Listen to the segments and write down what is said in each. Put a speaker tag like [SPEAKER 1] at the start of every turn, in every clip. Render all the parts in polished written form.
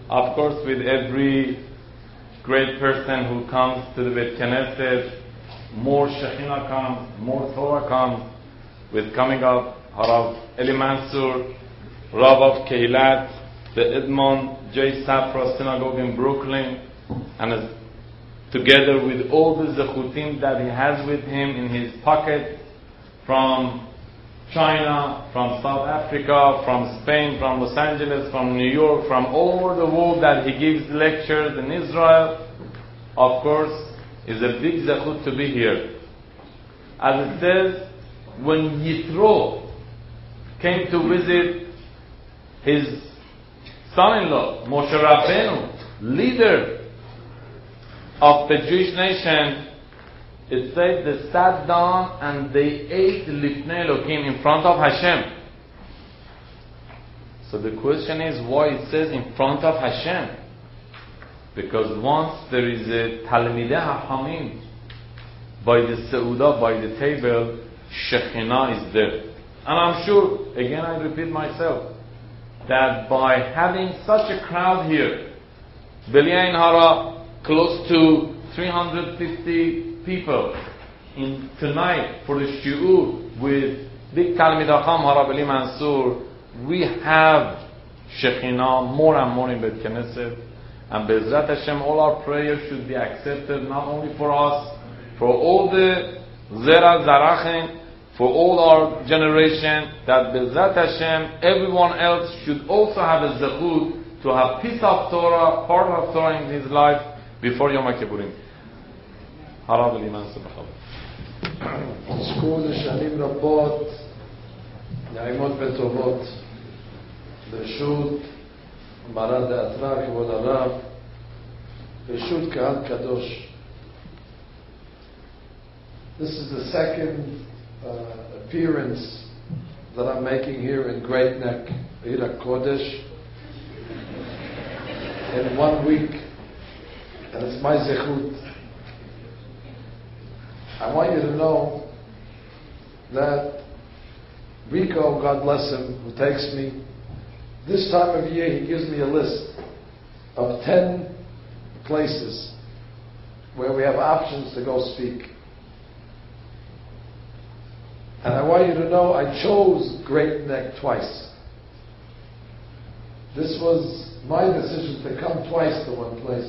[SPEAKER 1] Of course, with every great person who comes to the Beit Knesset, more Shekhinah comes, more Torah comes. With coming up, Harav Eli Mansur, Rav of Keilat, the Edmond J. Safra Synagogue in Brooklyn, and together with all the zechutim that he has with him in his pocket, from China, from South Africa, from Spain, from Los Angeles, from New York, from all over the world, that he gives lectures in Israel, of course, is a big zechut to be here. As it says, when Yitro came to visit his son-in-law, Moshe Rabbeinu, leader of the Jewish nation, it says they sat down and they ate Lifnei Elokim, in front of Hashem. So the question is, why it says in front of Hashem? Because once there is a Talmidei Hachamim by the Seudah, by the table, Shekhinah is there. And I'm sure, again I repeat myself, that by having such a crowd here, Belia Hara, close to 350 people in tonight for the shiur with big Talmid Chacham Harav Eli Mansur, we have Shekhinah more and more in Beit Knesset, and Be'ezrat Hashem, all our prayers should be accepted, not only for us, for all the Zera Zarachin, for all our generation, that Be'ezrat Hashem, everyone else should also have a zechut to have piece of Torah, part of Torah in his life before Yom HaKippurim. הרב אלי מנסור בכבוד.
[SPEAKER 2] עסקו לשנים רבות, נעימות וטובות, ברשות מרא דאתרא כבוד הרב, ברשות קהל קדוש. This is the second appearance that I'm making here in Great Neck, Ir HaKodesh, in 1 week, and it's my zechut. I want you to know that Rico, God bless him, who takes me, this time of year he gives me a list of 10 places where we have options to go speak. And I want you to know I chose Great Neck twice. This was my decision to come twice to one place,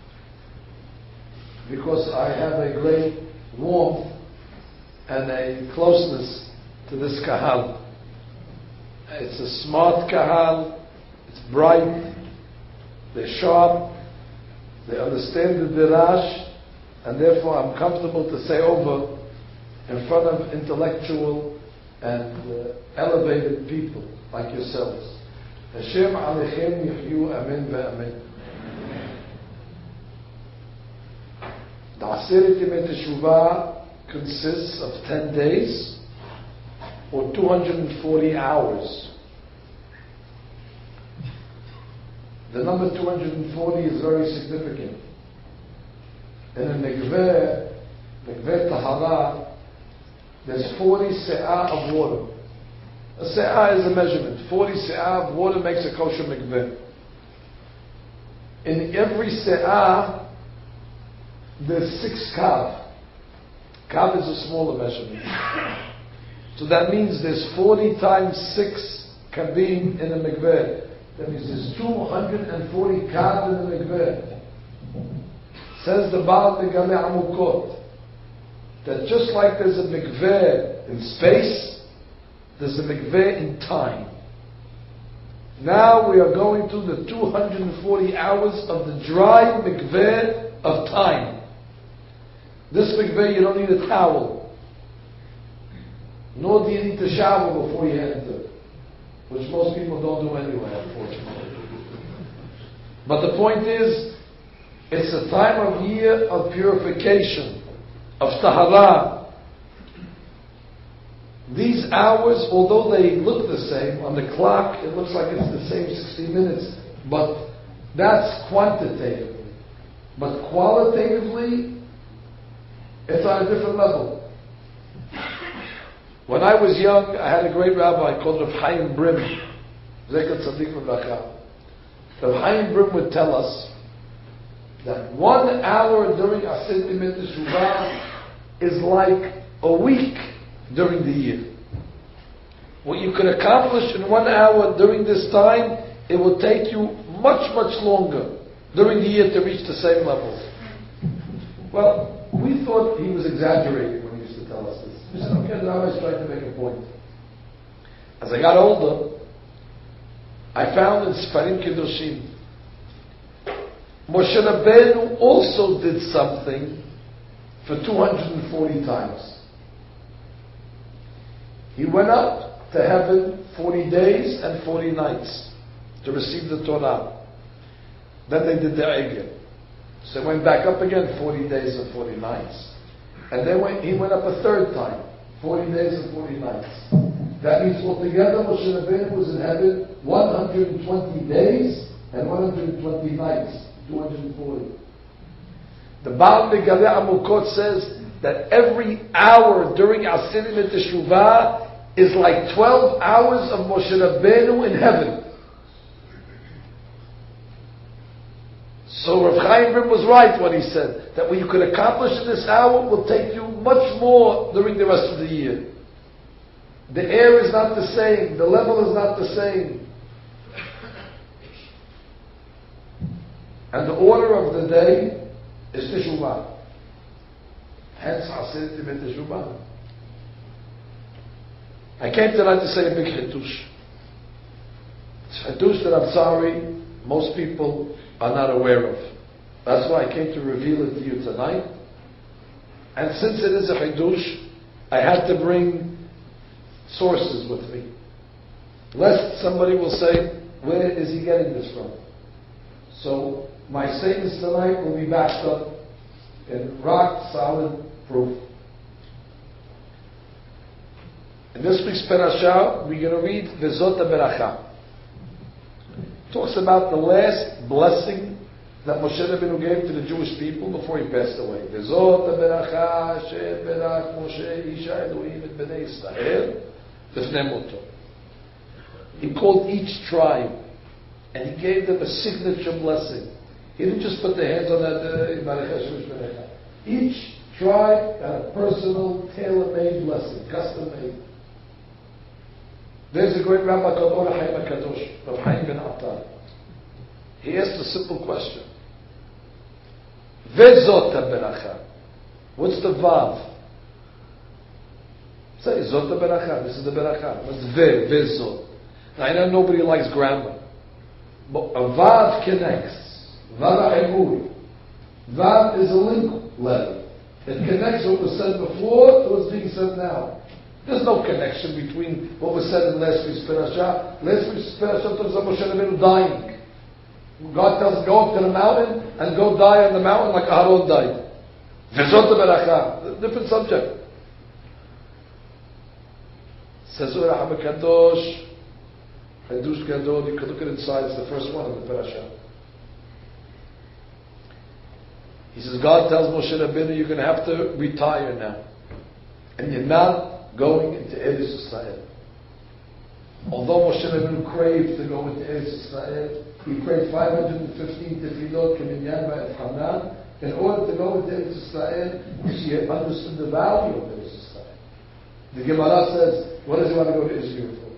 [SPEAKER 2] because I have a great warmth and a closeness to this kahal. It's a smart kahal, it's bright, they're sharp, they understand the dirash, and therefore I'm comfortable to say over in front of intellectual and elevated people like yourselves. Hashem aleichem yichyu, amen ve'amen. The Aseret Yemei Teshuvah consists of 10 days or 240 hours. The number 240 is very significant. In a mikveh tahara, there's 40 se'ah of water. A se'ah is a measurement. 40 se'ah of water makes a kosher mikveh. In every se'ah, there's 6 kav. Kav is a smaller measurement. So that means there's 40 times 6 kavim in a mikveh. That means there's 240 kav in a mikveh. Says the Baal Megaleh Amukot that just like there's a mikveh in space, there's a mikveh in time. Now we are going through the 240 hours of the dry mikveh of time. This mikveh, you don't need a towel, nor do you need to shower before you enter, which most people don't do anyway, unfortunately. But the point is, it's a time of year of purification, of tahara. These hours, although they look the same, on the clock it looks like it's the same 60 minutes, but that's quantitatively. But qualitatively, it's on a different level. When I was young, I had a great rabbi called Rav Chaim Brim, Zecher Tzadik V'Bracha. Rav Chaim Brim would tell us that 1 hour during Asid Yimei Teshuvah is like a week during the year. What you can accomplish in 1 hour during this time, it will take you much, much longer during the year to reach the same level. Well, we thought he was exaggerating when he used to tell us this. We said, okay, now he's trying to make a point. As I got older, I found in Sfarim Kedoshim, Moshe Rabbeinu also did something for 240 times. He went up to heaven 40 days and 40 nights to receive the Torah. Then they did the Egel. So he went back up again 40 days and 40 nights. And then he went up a third time, 40 days and 40 nights. That means altogether Moshe Rabbeinu was in heaven 120 days and 120 nights, 240. The Baal Megaleh Amukot says that every hour during Asid Yimei Teshuvah is like 12 hours of Moshe Rabbeinu in heaven. So Rav Chaim Brim was right when he said that what you could accomplish in this hour will take you much more during the rest of the year. The air is not the same, the level is not the same. And the order of the day is Teshuvah. Hence Asid Yimei Teshuvah. I came tonight to say a big chiddush. It's a chiddush that I'm sorry most people are not aware of. That's why I came to reveal it to you tonight. And since it is a chiddush, I had to bring sources with me, lest somebody will say, where is he getting this from? So my statements tonight will be backed up in rock solid proof. In this week's parasha, we're going to read Vezot HaBeracha. It talks about the last blessing that Moshe Rabbeinu gave to the Jewish people before he passed away. Vezot HaBeracha Asher Berach Moshe Isha Elohim et Bnei Yisrael Lifnei Moto. He called each tribe and he gave them a signature blessing. He didn't just put their hands on that. Each tribe had a personal, tailor-made blessing, custom-made. There's a great rabbi called Or HaChaim HaKadosh, Rav Chaim Ben Attar. He asked a simple question. Vezot HaBeracha. What's the Vav? Say, Zot HaBeracha. This is the Beracha. What's Vezot? Now, I know nobody likes grammar. But a Vav connects. Vav HaEmuri. Vav is a link letter. It connects what was said before to what's being said now. There's no connection between what was said in last week's parasha. Last week's parasha talks about Moshe Rabbeinu dying. God tells him, go up to the mountain and go die on the mountain like Aharon died. Vezot HaBeracha. Different subject. Says Or HaChaim HaKadosh, Hadush Gadol, you can look at it inside, it's the first one of the parasha. He says, God tells Moshe Rabbeinu, you're going to have to retire now. And you're not going into Eretz Yisrael. Although Moshe Rabbeinu craved to go into Eretz Yisrael, he prayed 515 tefillot Keminyan Ba'et Hanan in order to go into Eretz Yisrael because he had understood the value of Eretz Yisrael. The Gemara says, what does he want to go to Israel for?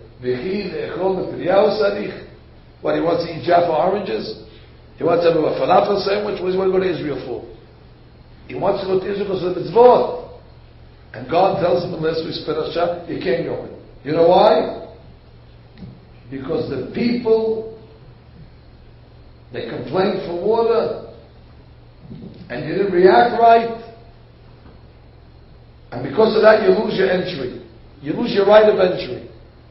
[SPEAKER 2] What, he wants to eat Jaffa oranges? He wants to have a falafel sandwich? What does he want to go to Israel for? He wants to go to Israel because of the mitzvot. And God tells him in last week's parasha, you can't go in. You know why? Because the people, they complained for water, and you didn't react right, and because of that you lose your entry. You lose your right of entry.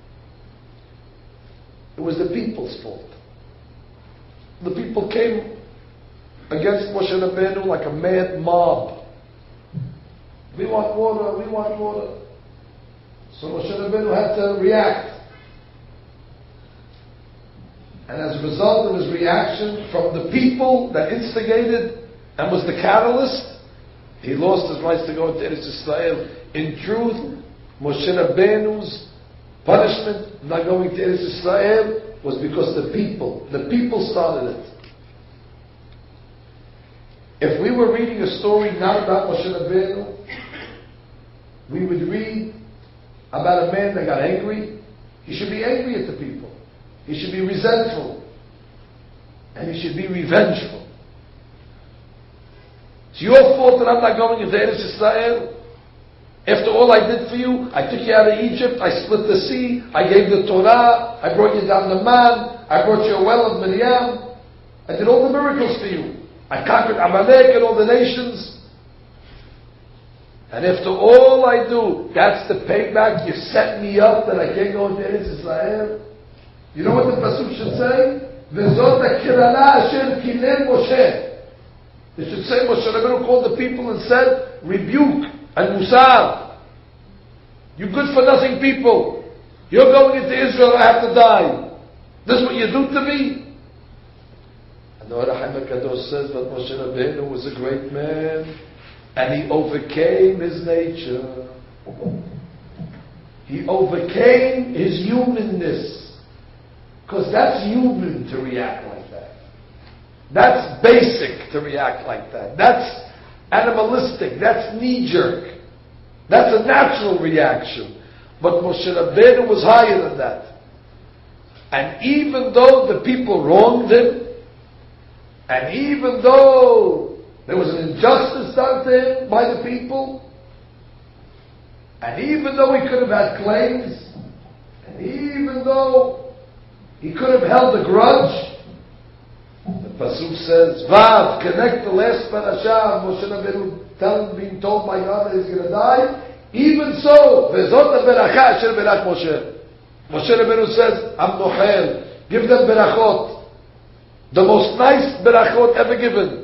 [SPEAKER 2] It was the people's fault. The people came against Moshe Rabbeinu like a mad mob. We want water, we want water. So Moshe Rabbeinu had to react. And as a result of his reaction from the people that instigated and was the catalyst, he lost his rights to go into Eretz Yisrael. In truth, Moshe Rabbeinu's punishment, not going to Eretz Yisrael, was because the people started it. If we were reading a story not about Moshe Rabbeinu, we would read about a man that got angry. He should be angry at the people. He should be resentful. And he should be revengeful. It's your fault that I'm not going into Eretz Yisrael. After all I did for you, I took you out of Egypt, I split the sea, I gave the Torah, I brought you down the man, I brought you a well of Miriam, I did all the miracles for you. I conquered Amalek and all the nations. And after all I do, that's the payback. You set me up that I can't go into Eretz Israel. You know what the pasuk should say? V'zot ha'kirana asher kilem Moshe. It should say Moshe Rabbeinu called the people and said, rebuke and musar. You good for nothing people. You're going into Israel, I have to die. This is what you do to me? And the Or HaChaim HaKadosh says that Moshe Rabbeinu was a great man. And he overcame his nature. He overcame his humanness. Because that's human to react like that. That's basic to react like that. That's animalistic. That's knee-jerk. That's a natural reaction. But Moshe Rabbeinu was higher than that. And even though the people wronged him, and even though there was an injustice done to him by the people, and even though he could have had claims, and even though he could have held a grudge, the pasuk says, Vav, connect the last parasha, Moshe Rabbeinu being told by God that he's going to die. Even so, Vezot beracha asher berach Moshe. Moshe Rabbeinu says, I'm nochel, give them berachot, the most nice berachot ever given.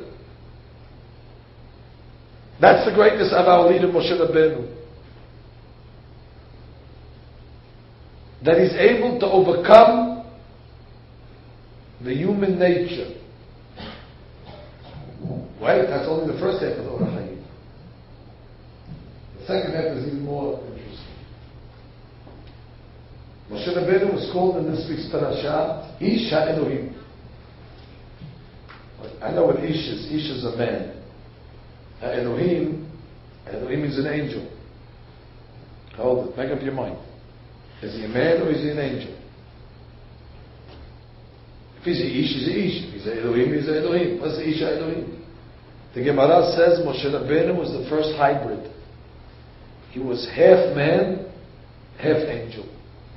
[SPEAKER 2] That's the greatness of our leader Moshe Rabbeinu. That he's able to overcome the human nature. Wait, that's only the first half of the Or HaChaim. The second half is even more interesting. Moshe Rabbeinu was called in this week's parasha, Ish HaElohim. I know what Ish is. Ish is a man. Elohim is an angel. Hold it, make up your mind. Is he a man or is he an angel? If he's a Ish, he's a Ish. If he's a Elohim, he's a Elohim. What's the Ish Elohim? The Gemara says Moshe Rabbeinu was the first hybrid. He was half man, half angel.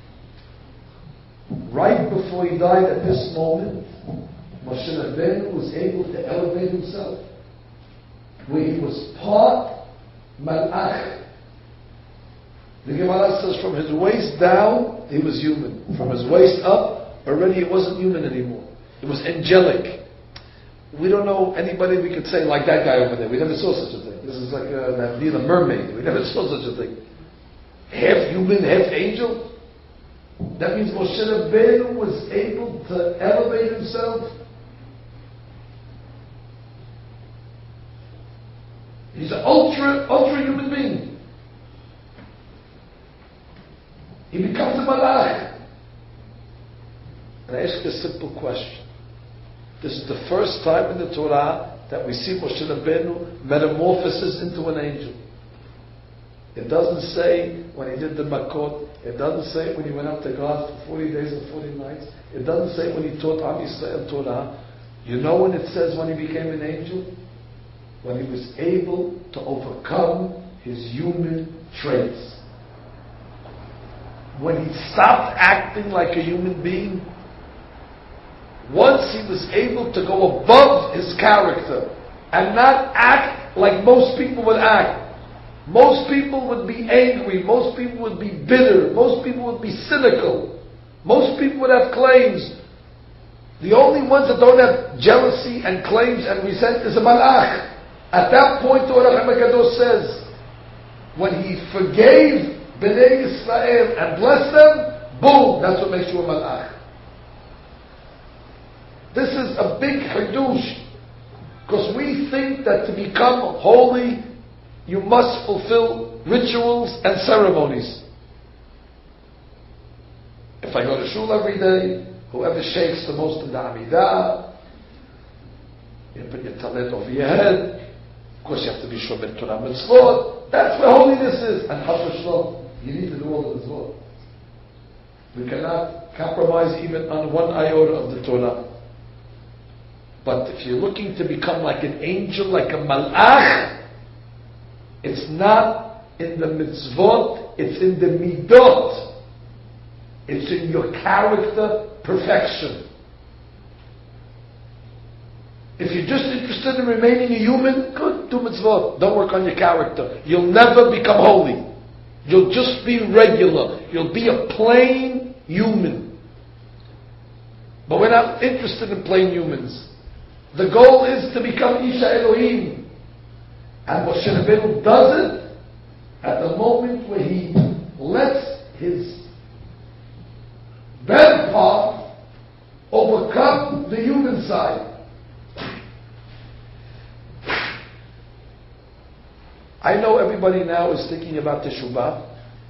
[SPEAKER 2] Right before he died at this moment, Moshe Rabbeinu was able to elevate himself, where he was part malach. The Gemara says from his waist down, he was human. From his waist up, already he wasn't human anymore. It was angelic. We don't know anybody we could say like that guy over there. We never saw such a thing. This is like a mermaid. We never saw such a thing. Half human, half angel. That means Moshe Rabbeinu was able to elevate himself. He's an ultra human being. He becomes a malach. And I ask a simple question. This is the first time in the Torah that we see Moshe Rabbeinu metamorphosis into an angel. It doesn't say when he did the Makot. It doesn't say when he went up to God for 40 days and 40 nights. It doesn't say when he taught Am Yisrael Torah. You know when it says when he became an angel? When he was able to overcome his human traits. When he stopped acting like a human being. Once he was able to go above his character and not act like most people would act. Most people would be angry. Most people would be bitter. Most people would be cynical. Most people would have claims. The only ones that don't have jealousy and claims and resent is a malach. At that point, the Or HaChaim HaKadosh says, when he forgave Bnei Yisrael and blessed them, boom, that's what makes you a malach. This is a big hadush, because we think that to become holy, you must fulfill rituals and ceremonies. If I go to shul every day, Whoever shakes the most in the Amidah, you put your talit over your head. Of course, you have to be shomer Torah mitzvot. That's where holiness is. And chas v'shalom, you need to do all the mitzvot. We cannot compromise even on one iota of the Torah. But if you're looking to become like an angel, like a malach, it's not in the mitzvot, it's in the midot. It's in your character perfection. If you're just interested in remaining a human, good, do mitzvot. Don't work on your character. You'll never become holy. You'll just be regular. You'll be a plain human. But we're not interested in plain humans. The goal is to become Isha Elohim. And Moshe Rabbeinu does it at the moment where he lets his better part overcome the human side. I know everybody now is thinking about Teshuvah.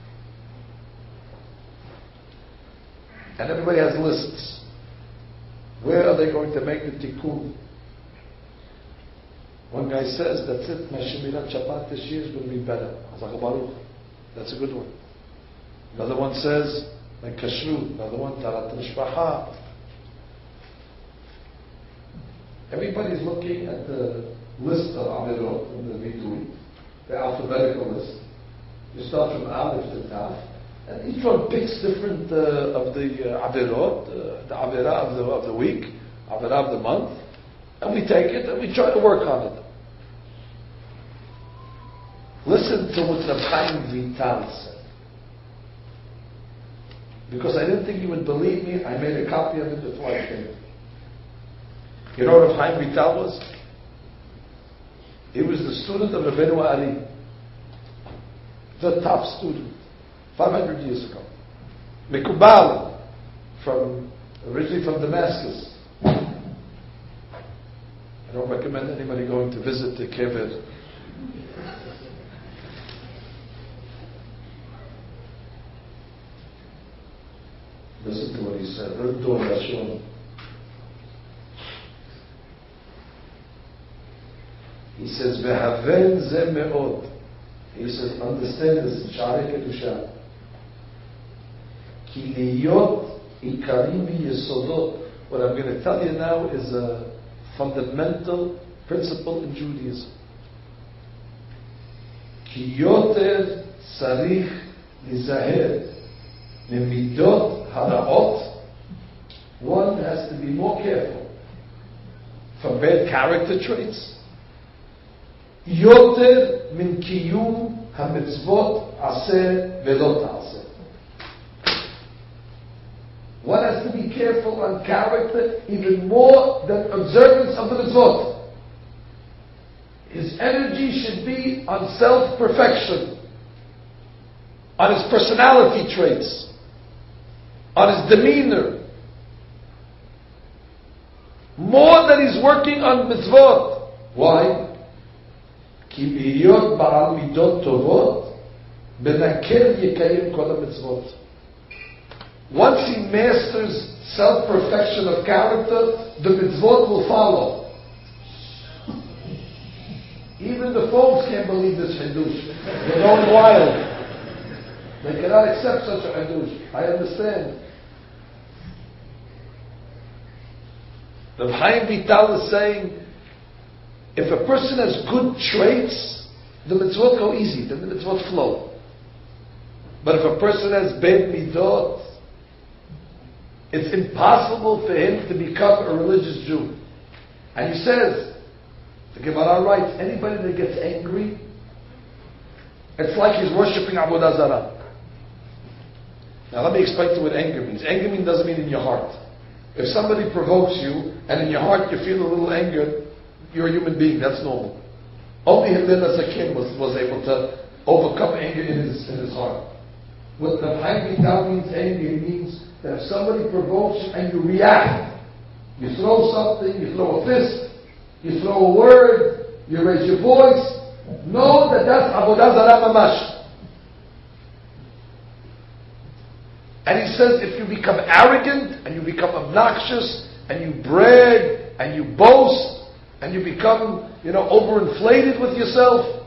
[SPEAKER 2] And everybody has lists. Where are they going to make the tikkun? One guy says, that's it, my Shemirat Shabbat this year is going to be better. Hazak Baruch. That's a good one. Another one says, my Kashrut. Another one, Tarat Mishpacha. Everybody's looking at the list of Amirot in the Vidui, the alphabetical list. You start from Aleph to Taf, and each one picks different of the Avirot, the Avirah of the week, Avirah of the month, and we take it and we try to work on it. Listen to what the Chaim Vital said. Because I didn't think you would believe me, I made a copy of it before I came. You know what Chaim Vital was? He was the student of Rabbeinu Ari. The top student. 500 years ago. Mekubal, originally from Damascus. I don't recommend anybody going to visit the Kever. Listen to what he said. He says, "Vehaven ze me'od." He says, understand this in Sha'arei Kedusha. Ki liyot ikarim yesodot. What I'm going to tell you now is a fundamental principle in Judaism. Ki yoter tzarich lizaher lemidot haraot. One has to be more careful from bad character traits. Yoter min kiyum ha-mitzvot aseh velo ta'aseh. One has to be careful on character even more than observance of the mitzvot. His energy should be on self-perfection, on his personality traits, on his demeanor, more than he's working on mitzvot. Why? כי להיות בעל מידות טובות, בנקל יקיים כל המצוות. Once he masters self-perfection of character, the mitzvot will follow. Even the folks can't believe this Hiddush. They're going wild. They cannot accept such a Hiddush. I understand. The Chaim Vital is saying, if a person has good traits, the mitzvot go easy, then the mitzvot flow. But if a person has bad midot, it's impossible for him to become a religious Jew. And he says, the Gemara writes, anybody that gets angry, it's like he's worshipping Avodah Zarah. Now let me explain to what anger means. Anger doesn't mean in your heart. If somebody provokes you, and in your heart you feel a little anger, you're a human being, that's normal. Only Hillel as a kid was able to overcome anger in his heart. What the Chaim Vital means anger, means that if somebody provokes you and you react, you throw something, you throw a fist, you throw a word, you raise your voice, know that that's Avodah Zarah Mamash. And he says, if you become arrogant, and you become obnoxious, and you brag, and you boast, and you become, overinflated with yourself,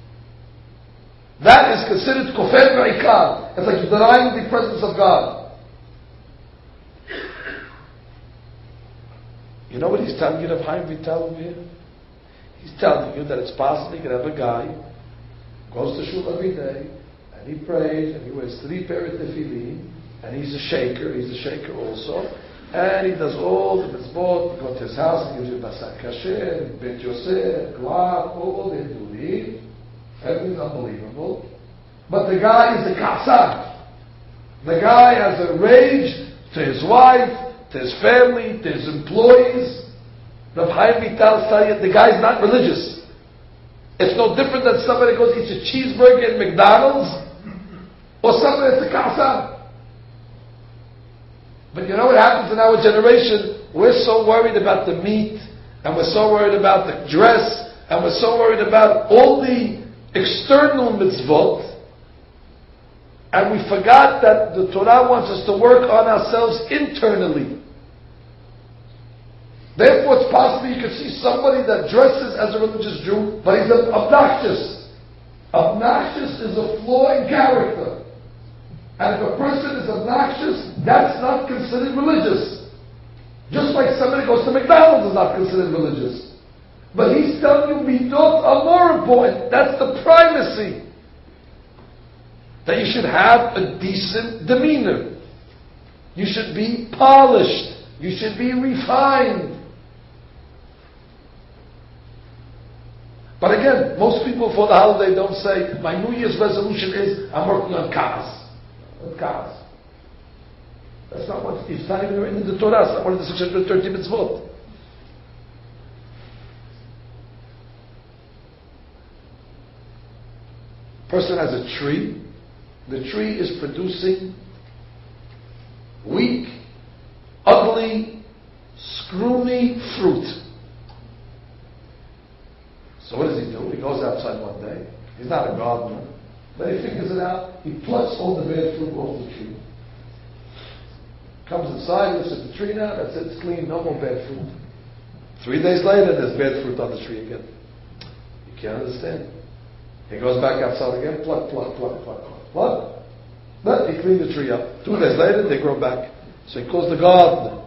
[SPEAKER 2] that is considered kufr v'ikar. It's like you're denying the presence of God. You know what he's telling you, Rav Chaim Vital, over here? He's telling you that it's possible you can have a guy who goes to shul every day, and he prays, and he wears 3 pairs of tefillin, and he's a shaker also, and he does all the mitzvot, go to his house, he gives you basar kasher, bet yosef, glad, all the hindulim, everything's unbelievable. But the guy is a ka'san. The guy has a rage to his wife, to his family, to his employees. Rav Chaim Vital tells you the guy's not religious. It's no different than somebody goes eats a cheeseburger at McDonald's or somebody that's a ka'san. But you know what happens in our generation? We're so worried about the meat, and we're so worried about the dress, and we're so worried about all the external mitzvot, and we forgot that the Torah wants us to work on ourselves internally. Therefore, it's possible you can see somebody that dresses as a religious Jew, but he's obnoxious. Obnoxious is a flaw in character. And if a person is obnoxious, that's not considered religious. Just like somebody goes to McDonald's is not considered religious. But he's telling you midot are more important. That's the primacy. That you should have a decent demeanor. You should be polished. You should be refined. But again, most people for the holiday don't say, my New Year's resolution is, I'm working on cars. What cars? That's not what, it's not even written in the Torah. It's not one of the 630 mitzvot. Person has a tree. The tree is producing weak, ugly, screwy fruit. So what does he do? He goes outside one day. He's not a gardener. But he figures it out. He plucks all the bad fruit off the tree. Comes inside, looks at the tree now. That's it. It's clean. No more bad fruit. 3 days later, there's bad fruit on the tree again. You can't understand. He goes back outside again. Pluck. But he cleaned the tree up. 2 days later, they grow back. So he calls the gardener.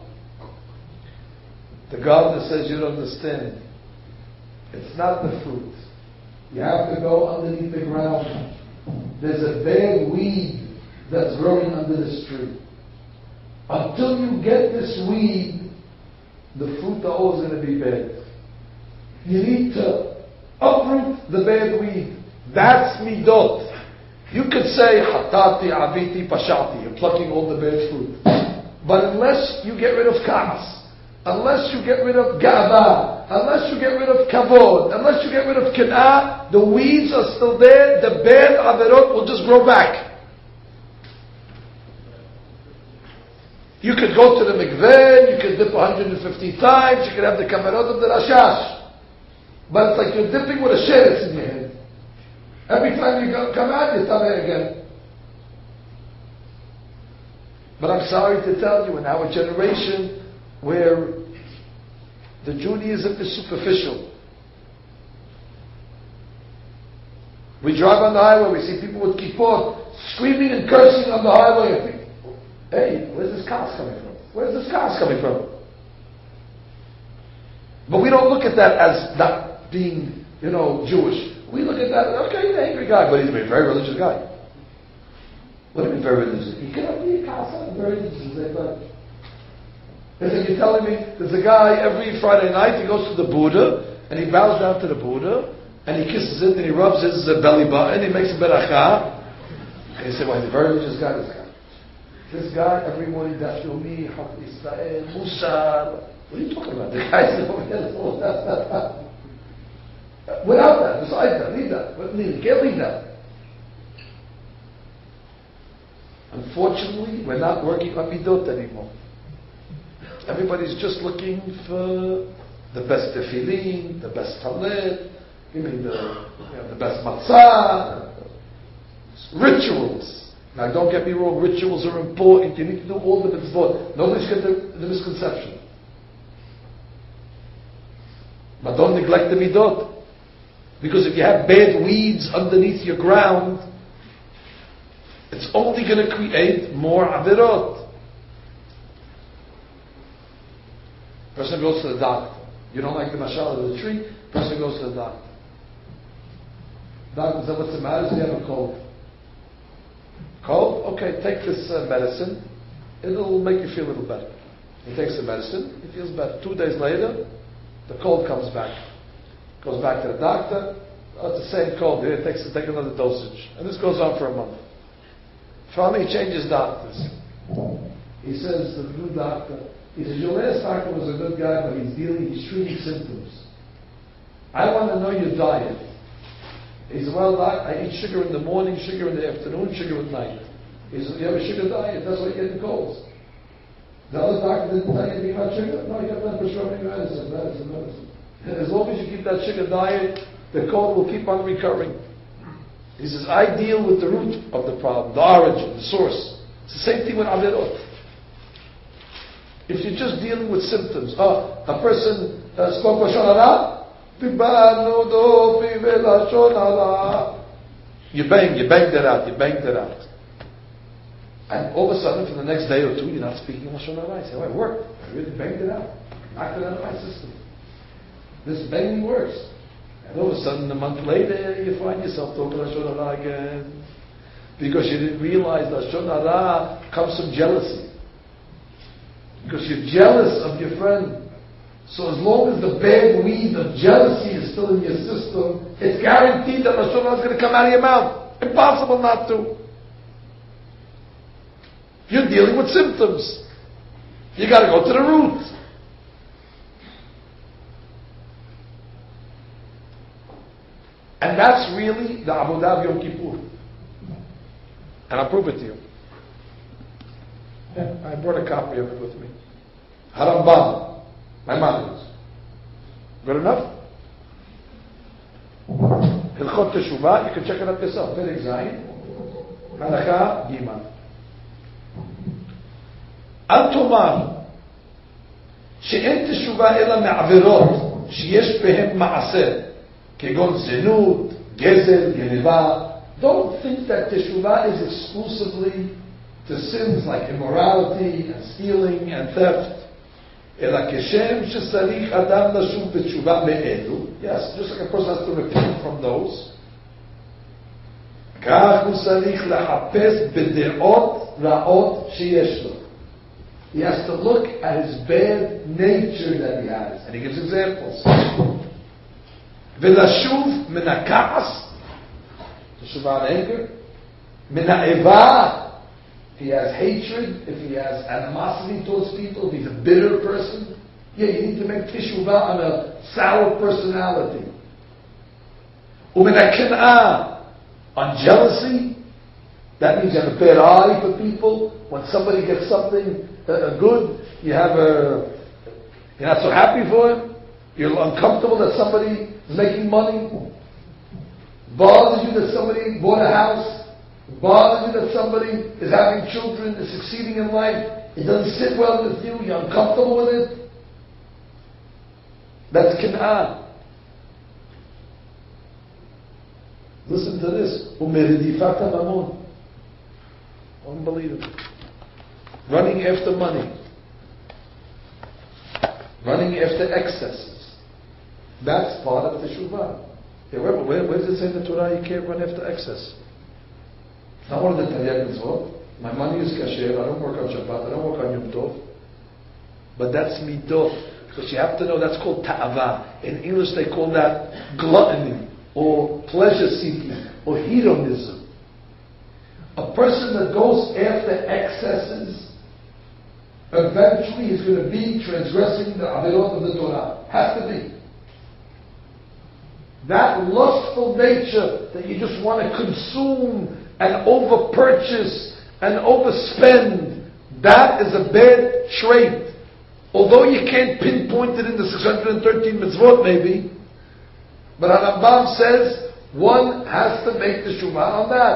[SPEAKER 2] The gardener says, you don't understand. It's not the fruit. You have to go underneath the ground. There's a bad weed that's growing under this tree. Until you get this weed, the fruit are always going to be bad. You need to uproot the bad weed. That's midot. You could say, hatati, aviti, pashati. You're plucking all the bad fruit. But unless you get rid of kas, unless you get rid of ga'ava, unless you get rid of kavod, unless you get rid of kin'ah, the weeds are still there, the bad averot will just grow back. You could go to the mikveh, you could dip 150 times, you could have the kamarot of the rashash. But it's like you're dipping with a sheretz in your head. Every time you come out, you're tameh again. But I'm sorry to tell you, in our generation, where the Judaism is superficial. We drive on the highway, we see people with kippot screaming and cursing on the highway. I think, hey, where's this cars coming from? Where's this cars coming from? But we don't look at that as not being, Jewish. We look at that, okay, he's an angry guy, but he's a very religious guy. What do you mean very religious? He cannot be a kasa, very religious. It's like you're telling me, there's a guy every Friday night, he goes to the Buddha, and he bows down to the Buddha, and he kisses it, and he rubs his belly button, he makes a beracha. And you say, well, he's a very religious guy, this guy. This guy, every morning, Daf Yomi, Haq Israel, Musar. What are you talking about? The guy's over here. Without that, besides that, leave that. You can't leave that. Unfortunately, we're not working on midot anymore. Everybody's just looking for the best tefillin, the best talit, the best matzah, rituals. Now don't get me wrong, rituals are important, you need to do all the mitzvot. Nobody's got the misconception. But don't neglect the midot. Because if you have bad weeds underneath your ground, it's only going to create more avirot. Person goes to the doctor. You don't like the mashal of the tree, person goes to the doctor. Doctor says, what's the matter? Does he have a cold? Cold? Okay, take this medicine. It'll make you feel a little better. He takes the medicine, he feels better. 2 days later, the cold comes back. Goes back to the doctor. Oh, it's the same cold. Here, take another dosage. And this goes on for a month. Finally, he changes doctors. He says to the new doctor, he says, your last doctor was a good guy, but he's treating symptoms. I want to know your diet. He said, well, doc, I eat sugar in the morning, sugar in the afternoon, sugar at night. He said, you have a sugar diet, that's why you're getting colds. The other doctor didn't tell you anything about sugar? No, you got that prescribing medicine. As long as you keep that sugar diet, the cold will keep on recurring. He says, I deal with the root of the problem, the origin, the source. It's the same thing with avirot. If you're just dealing with symptoms, a person spoke Lashon Hara, you banged it out. And all of a sudden, for the next day or two, you're not speaking Lashon Hara. You say, oh, it worked. I really banged it out. Knocked it out of my system. This banging works. And all of a sudden, a month later, you find yourself talking Lashon Hara again. Because you didn't realize Lashon Hara comes from jealousy. Because you're jealous of your friend. So as long as the bad weed of jealousy is still in your system, it's guaranteed that Lashon Hara is going to come out of your mouth. Impossible not to. You're dealing with symptoms. You got to go to the root. And that's really the Avodah of Yom Kippur. And I'll prove it to you. Yeah, I brought a copy of it with me. Harambam, my mother's. Good enough? Hilchot Teshuvah, you can check it out yourself. Perek Zayin, Halakha Gimel. אל תאמר שאין תשובה אלא מעבירות שיש בהם מעשה כגון זנות, גזל, גנבה. Don't think that teshuvah is exclusively to sins like immorality and stealing and theft. אלא כשם שצריך אדם לשוב בתשובה מאלו, yes, just like a person has to repent from those, כך הוא צריך לחפש בדעות רעות שיש לו. He has to look at his bad nature that he has. And he gives examples. ולשוב מן הכעס, teshuvah and anger, מן האיבה, if he has hatred, if he has animosity towards people, if he's a bitter person, yeah, you need to make teshuvah on a sour personality. ומן הקנאה, on jealousy, that means you have a bad eye for people. When somebody gets something good, you're not so happy for him. You're uncomfortable that somebody is making money. Bothers you that somebody bought a house. Bothers you that somebody is having children, is succeeding in life. It doesn't sit well with you. You're uncomfortable with it. That's kin'ah. Listen to this. Umeridifat mamon. Unbelievable. Running after money. Running after excesses. That's part of teshuvah. Yeah, where does it say in the Torah you can't run after excess? It's not one of the Taryag mitzvot. My money is kasher, I don't work on Shabbat, I don't work on Yom Tov. But that's midot. Because you have to know that's called ta'ava. In English they call that gluttony, or pleasure seeking, or hedonism. A person that goes after excesses, eventually he's going to be transgressing the avirot of the Torah. Has to be. That lustful nature that you just want to consume and over-purchase and overspend, that is a bad trait. Although you can't pinpoint it in the 613 mitzvot maybe, but Rambam says one has to make the teshuvah on that.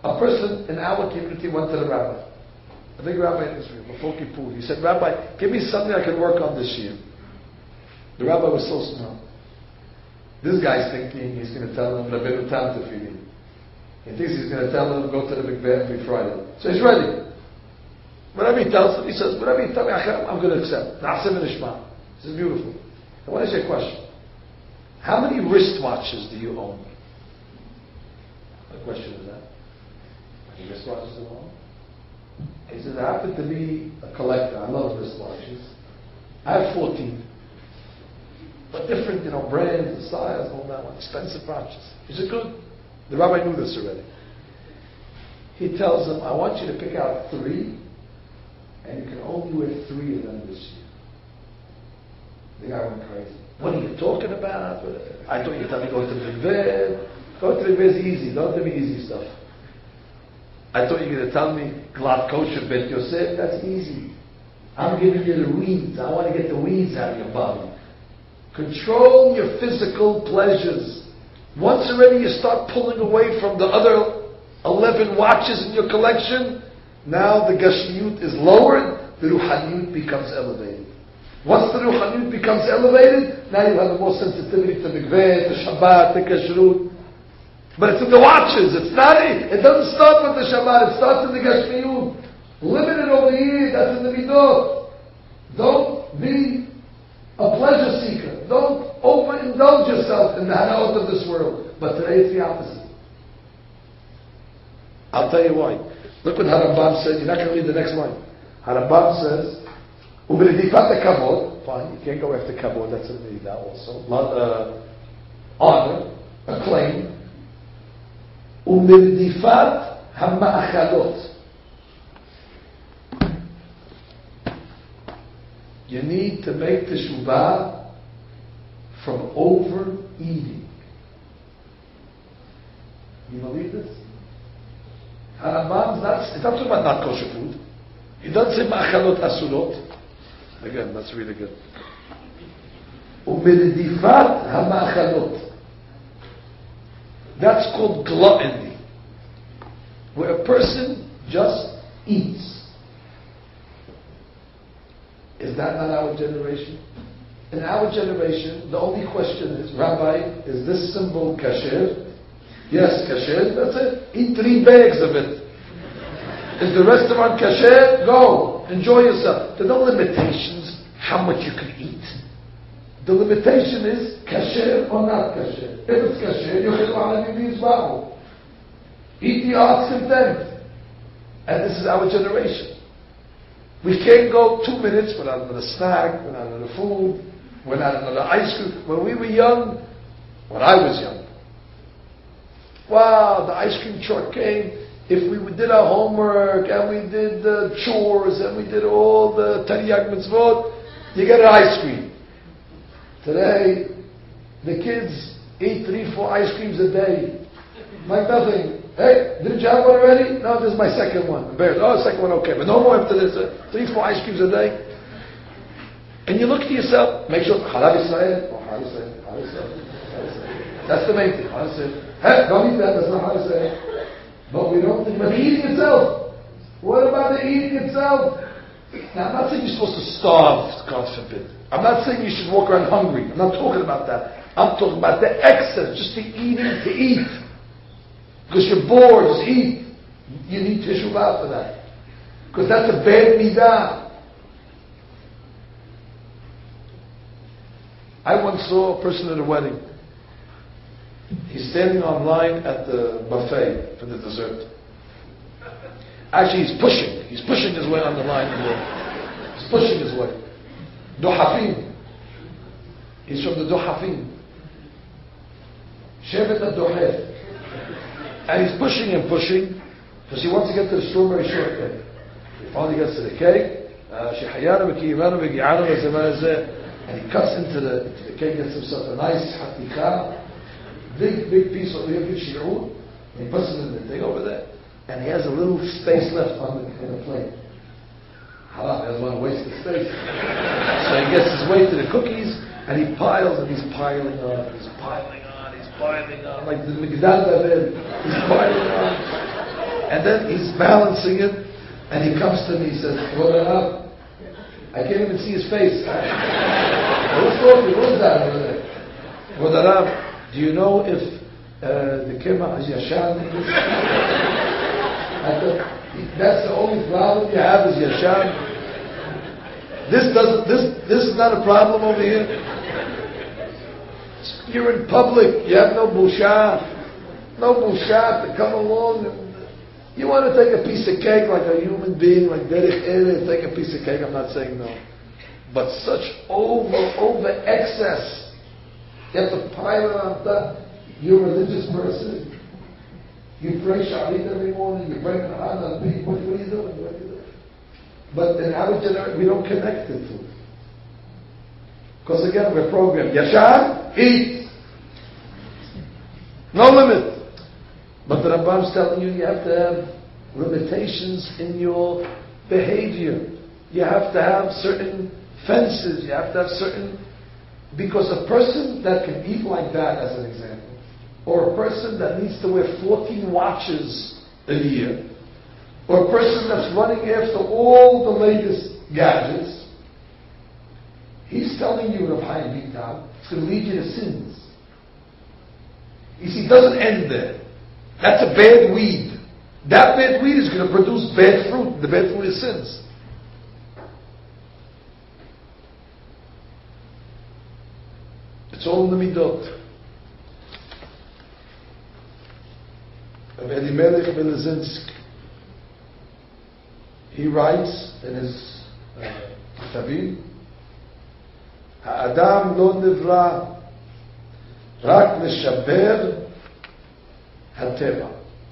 [SPEAKER 2] A person in our community went to the rabbi, a big rabbi in Israel, before Kippur. He said, Rabbi, give me something I can work on this year. The rabbi was so smart. This guy's thinking he's going to tell him Rabbeinu Tam to feed him. He thinks he's going to tell him go to the mikveh every Friday. So he's ready. Whatever he tells him, he says, whatever you tell me, I'm going to accept. Na'asim and Ishma. This is beautiful. I want to ask you a question. How many wristwatches do you own? What question is that? How many wristwatches do you own? He says, I happen to be a collector. I love wristwatches. I have 14. But different, brands and styles and all that one. Expensive watches. Is it good? The rabbi knew this already. He tells him, I want you to pick out 3, and you can only wear 3 of them this year. The guy went crazy. What are you talking about? I thought you told me go to the mikveh. Go to the mikveh is easy. Don't tell me easy stuff. I thought you were going to tell me Glad Kosher Bet Yosef. That's easy. I'm giving you the weeds. I want to get the weeds out of your body. Control your physical pleasures. Once already you start pulling away from the other 11 watches in your collection, now the Gashmiyut is lowered, the Ruhaniyut becomes elevated. Once the Ruhaniyut becomes elevated, now you have more sensitivity to Mikveh, to Shabbat, to Kashrut. But it's in the watches, it doesn't start with the Shabbat, it starts in the Gashmiyut. Limit it over here, that's in the Midot. Don't be a pleasure seeker. Don't overindulge yourself in the hanaot of this world. But today it's the opposite. I'll tell you why. Look what Harambam said. You're not going to read the next line. Harambam says, "U'b'redifat kavod." Fine, you can't go after kavod. That's a midah also. Honor, acclaim. U'b'redifat hama'achalot. You need to make teshuvah from overeating. You believe this? Harambam's it's not talking about not kosher food. He doesn't say ma'achalot asulot. Again, that's really good. U'medifat hama'achalot. That's called gluttony, where a person just eats. Is that not our generation? In our generation, the only question is, Rabbi, is this symbol kasher? Yes, kasher, that's it. Eat 3 bags of it. Is the restaurant kasher? Go. Enjoy yourself. There are no limitations how much you can eat. The limitation is kasher or not kasher. If it's kasher, you can eat the heart's content. And this is our generation. We can't go 2 minutes without another snack, without another food, without another ice cream. When we were young, when I was young, wow, the ice cream truck came. If we did our homework, and we did the chores, and we did all the Tariq mitzvot, you get an ice cream. Today, the kids eat 3-4 ice creams a day. Like nothing. Hey, did you have one already? No, this is my second one. Second one, okay. But no more after this. 3-4 ice creams a day. And you look to yourself, make sure, Halal Yisrael. That's the main thing. Hey, don't eat that, that's not Halal Yisrael. But we don't think, but the eating itself. What about the eating itself? Now, I'm not saying you're supposed to starve, God forbid. I'm not saying you should walk around hungry. I'm not talking about that. I'm talking about the excess, just the eating to eat. Because you're bored, just eat. You need teshuvah for that. Because that's a bad midah. I once saw a person at a wedding. He's standing online at the buffet for the dessert. Actually, he's pushing. He's pushing his way on the line. He's pushing his way. Dohafim. He's from the Dohafim. Shevet ad-Dohef. And he's pushing and pushing because he wants to get to the strawberry shortcake. He finally gets to the cake. And he cuts into the cake, gets himself a nice hatikah, big piece of big shi'ur, and he puts it in the thing over there. And he has a little space left on the plate. Haram, he doesn't want to waste the space. So he gets his way to the cookies, and he piles, and he's piling on, like the Migdal Babel. He's piling on. And then he's balancing it, and he comes to me, he says, "What up?" I can't even see his face. Who's talking? Who's that over there? What up? Do you know if the kema is yashan? I thought, that's the only problem you have is yashan. This is not a problem over here. You're in public. You have no busha to come along. And you want to take a piece of cake like a human being, like derech erech, take a piece of cake. I'm not saying no, but such over excess. You have to pile it on top. You're a religious person. You pray shalit every morning. You pray Quran on people. What are you doing? But in our generation, we don't connect it to it. Because again, we're programmed. Yashar, eat. No limit. But the Rambam's telling you, you have to have limitations in your behavior. You have to have certain fences. You have to have certain... Because a person that can eat like that, as an example, or a person that needs to wear 14 watches a year, or a person that's running after all the latest gadgets, he's telling you, Rav Chaim Vital, it's going to lead you to sins. You see, it doesn't end there. That's a bad weed. That bad weed is going to produce bad fruit. The bad fruit is sins. It's all in the midot. Of Elimelech Belezinsk, he writes in his Kitabim, Ha'adam lo nivra rak leshaber hateva.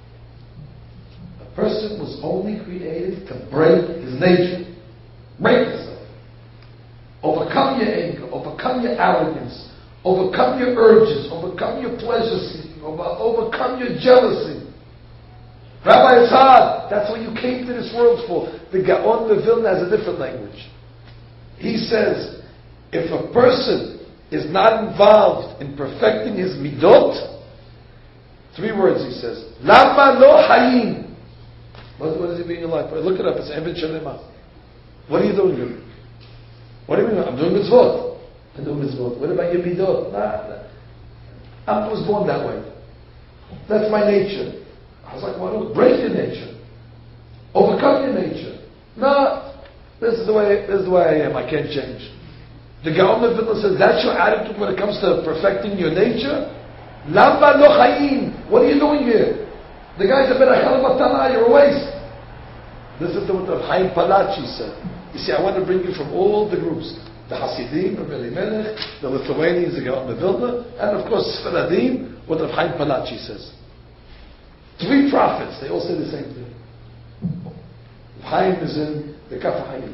[SPEAKER 2] A person was only created to break his nature. Break yourself. Overcome your anger, overcome your arrogance, overcome your urges, overcome your pleasure seeking, overcome your jealousy. Rabbi, it's hard. That's what you came to this world for. The Gaon of Vilna has a different language. He says, if a person is not involved in perfecting his midot, 3 words he says, Lama lo hayim. What is he being alive? Look it up. It's Eved Shalema. What are you doing here? What do you mean? I'm doing mitzvot. I'm doing mitzvot. What about your midot? Nah. I was born that way. That's my nature. I was like, well, break your nature. Overcome your nature. No, this is the way I am. I can't change. The Gaon of Vilna says, that's your attitude when it comes to perfecting your nature? Lamba lo chayim. What are you doing here? The guy's a berachal matana, you're a waste. Listen to what Rav Chaim Palachi said. You see, I want to bring you from all the groups. The Hasidim, Rav Elimelech, the Lithuanians, the Gaon of Vilna, and of course, Sfaradim, what Rav Chaim Palachi says. 3 prophets, they all say the same thing. Chaim is in the Kaf Chaim.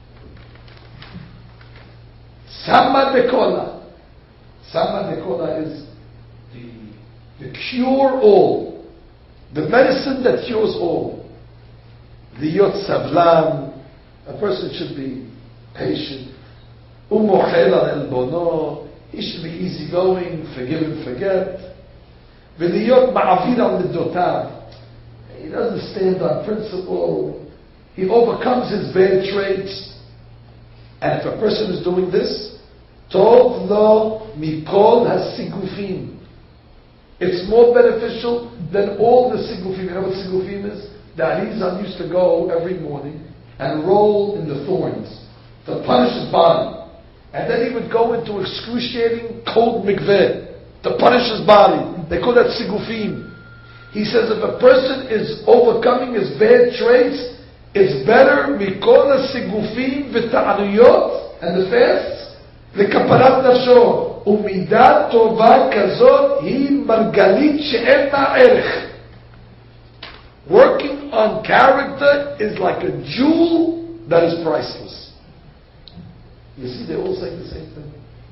[SPEAKER 2] Sama Dekola. Sama Dekola is the cure all. The medicine that cures all. Liyot Savlan. A person should be patient. Umochel al elbono. He should be easygoing, forgive and forget. V'liyot ma'avir al midotav. He doesn't stand on principle. He overcomes his bad traits. And if a person is doing this, tov lo mikol hasigufim. It's more beneficial than all the sigufim. You know what sigufim is? The Arizal used to go every morning and roll in the thorns to punish his body. And then he would go into excruciating cold mikveh to punish his body. They call that sigufim. He says if a person is overcoming his bad traits, it's better mikol sigufim v'ta'anuyot and the fasts lekaparat nafsho umidat tova kazot hi margalit she'en ha'erech. Working on character is like a jewel that is priceless. You see, they all say the same thing.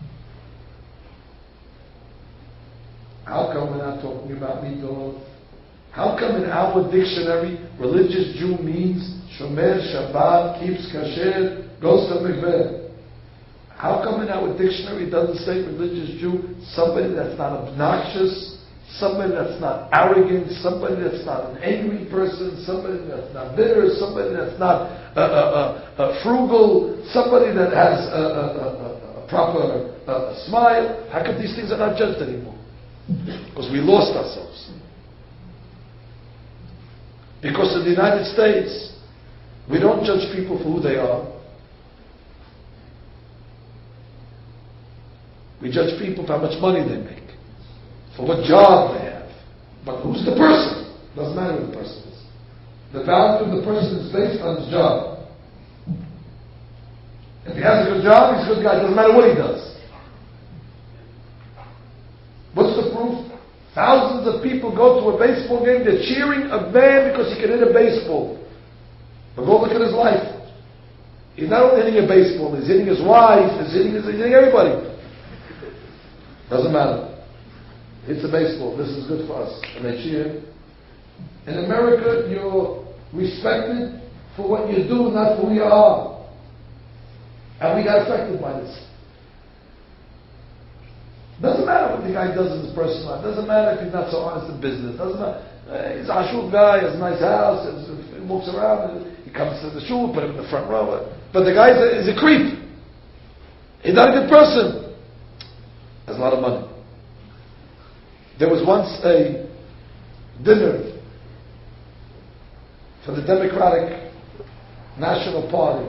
[SPEAKER 2] How come we're not talking about midot? How come in our dictionary, religious Jew means shomer Shabbat, keeps kasher, goes to mikveh? How come in our dictionary it doesn't say religious Jew, somebody that's not obnoxious, somebody that's not arrogant, somebody that's not an angry person, somebody that's not bitter, somebody that's not frugal, somebody that has a proper smile. How come these things are not judged anymore? Because we lost ourselves. Because in the United States, we don't judge people for who they are. We judge people for how much money they make, for what job they have. But who's the person? Doesn't matter who the person is. The value of the person is based on his job. If he has a good job, he's a good guy. It doesn't matter what he does. What's the proof? Thousands of people go to a baseball game, they're cheering a man because he can hit a baseball. But go look at his life. He's not only hitting a baseball, he's hitting his wife, he's hitting everybody. Doesn't matter. It's a baseball. This is good for us. And they cheer. In America, you're respected for what you do, not for who you are. And we got affected by this. Doesn't matter what the guy does in his personal life. Doesn't matter if he's not so honest in business. Doesn't matter. He's a shul guy, has a nice house, he walks around, he comes to the shul, put him in the front row. But the guy is a creep. He's not a good person. Has a lot of money. There was once a dinner for the Democratic National Party.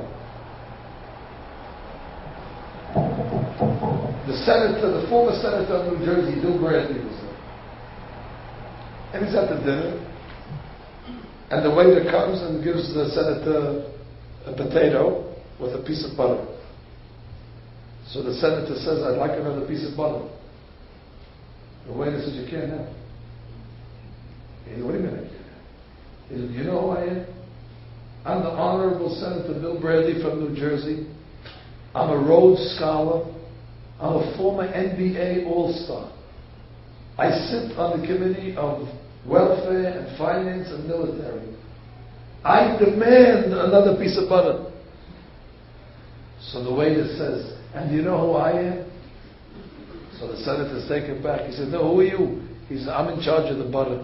[SPEAKER 2] The senator, the former senator of New Jersey, Bill Bradley, was there. And he's at the dinner, and the waiter comes and gives the senator a potato with a piece of butter. So the senator says, I'd like another piece of butter. The waiter says, you can't have it. He said, what do you mean I can't have it? He said, you know who I am? I'm the Honorable Senator Bill Bradley from New Jersey. I'm a Rhodes Scholar. I'm a former NBA All-Star. I sit on the Committee of Welfare and Finance and Military. I demand another piece of butter. So the waiter says, and do you know who I am? So the senator's taken back. He said, no, who are you? He said, I'm in charge of the butter.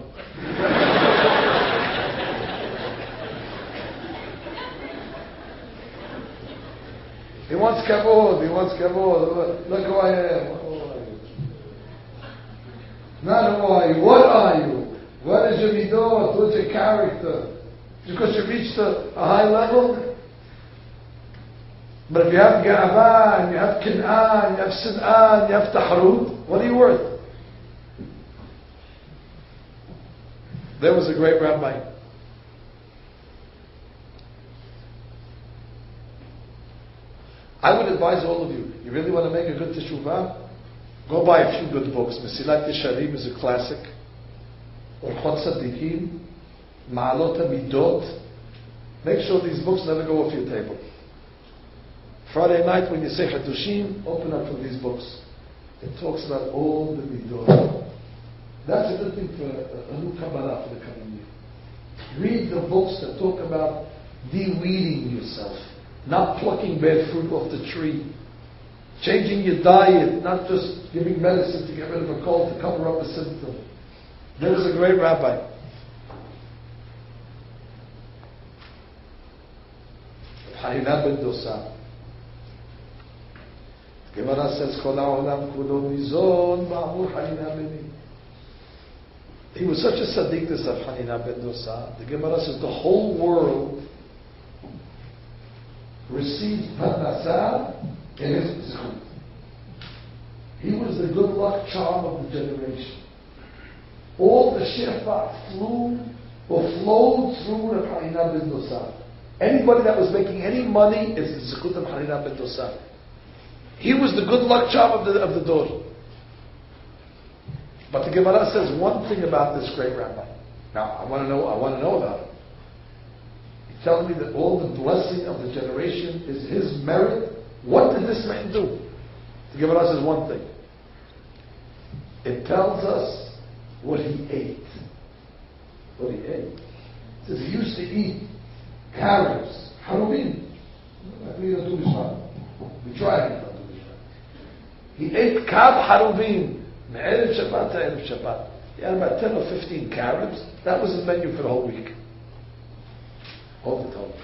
[SPEAKER 2] He wants kavod. He wants kavod. Look who I am. Who are you? Not who are you. What are you? What is your midot? What's your character? Because you reached a high level? But if you have ga'ava, and you have kin'ah, and you have sin'ah, and you have tahrut, what are you worth? There was a great rabbi. I would advise all of you, you really want to make a good teshuvah? Go buy a few good books. Mesilat Yesharim is a classic. Orchot Tzadikim, Ma'alot HaMidot. Make sure these books never go off your table. Friday night when you say Hatushim, open up for these books. It talks about all the midot. That's a good thing for a new Kabbalah for the coming year. Read the books that talk about de-weeding yourself, not plucking bad fruit off the tree, changing your diet, not just giving medicine to get rid of a cold to cover up a symptom. There was a great rabbi. Haina ben Dosa. Gemara says, Kol ha'olam kulo mizon ba'amur Hanina beni. He was such a tzaddik, this of Hanina ben Dosa. The Gemara says, the whole world received parnasah in his zchut. He was the good luck charm of the generation. All the shefa flew or flowed through Rav Hanina ben Dosa. Anybody that was making any money is the zchut of Hanina ben Dosa. He was the good luck charm of the door. But the Gemara says one thing about this great rabbi. Now, I want to know about him. He's telling me that all the blessing of the generation is his merit. What did this man do? The Gemara says one thing. It tells us what he ate. What he ate. It says he used to eat carrots, harumim. We tried it. He ate kab haruvim, me'erev Shabbat to erev Shabbat. He had about 10 or 15 carobs. That was his menu for the whole week. All the time.